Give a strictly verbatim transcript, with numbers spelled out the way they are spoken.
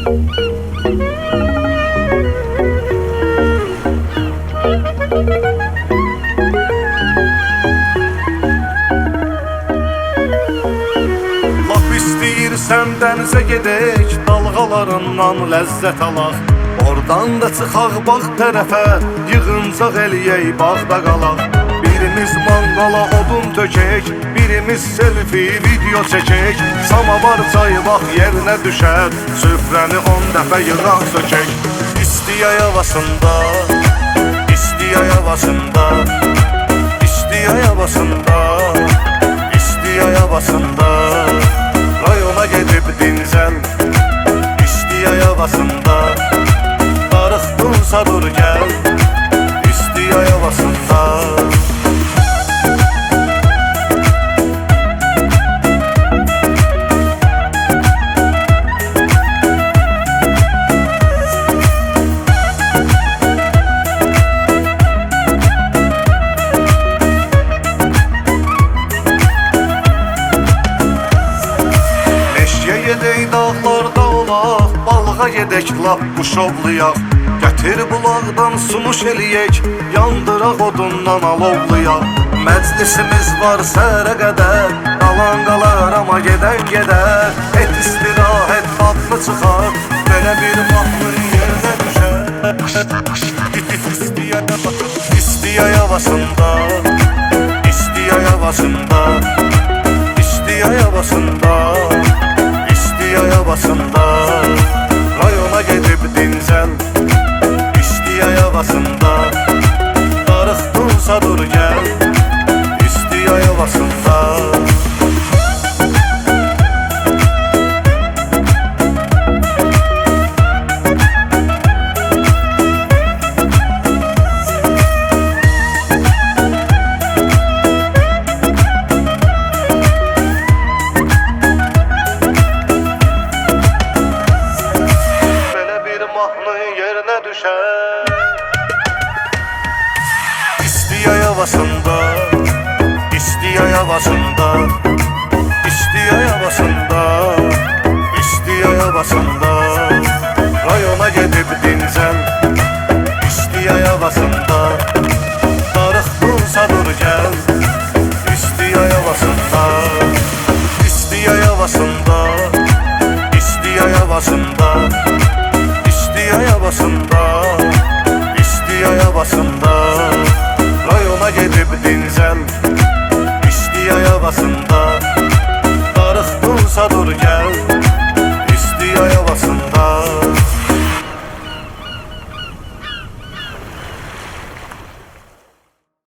Laf istəyirsən dənizə gedək, dalğalarından ləzzət alaq. Oradan da çıxaq bax tərəfə, yığıncaq eləyək bağda qalaq. Birimiz manqala odun tökək, birimiz selfie video çəkək. Samavar çayı bax yerinə düşər, süfrəni on dəfə yığaq sökək. İstiyay havasında, istiyay havasında, istiyay havasında, istiyay havasında, rayona gedib dincəl. İstiyay havasında, darıxdınsa dur gəl. İstiyay havasında. Gedək dağlarda olaq, balığa gedək lap quşovlayaq. Gətir bulaqdan sunuş eləyək, yandıraq odundan alovlayaq. Məclisimiz var səhərə qədər, qalan qalar amma gedən gedər. Et istirahət adlı çıxar, belə bir mahnı yerinə düşər. İstiyay havasında, istiyay havasında, istiyay havasında, istiyay havasında, rayona gedib dincəl. İstiyay havasında, darıxdınsa dur gəl. İstiyay havasında. Yerinə düşər. İstiyay havasında, istiyay havasında, istiyay havasında, istiyay havasında, rayona gedib dincəl. İstiyay havasında, darıxdınsa dur gəl. İstiyay havasında, istiyay havasında, istiyay havasında, İstiyay havasında, istiyay havasında, rayona gedib dincəl. İstiyay havasında, darıxdınsa dur gəl. İstiyay havasında.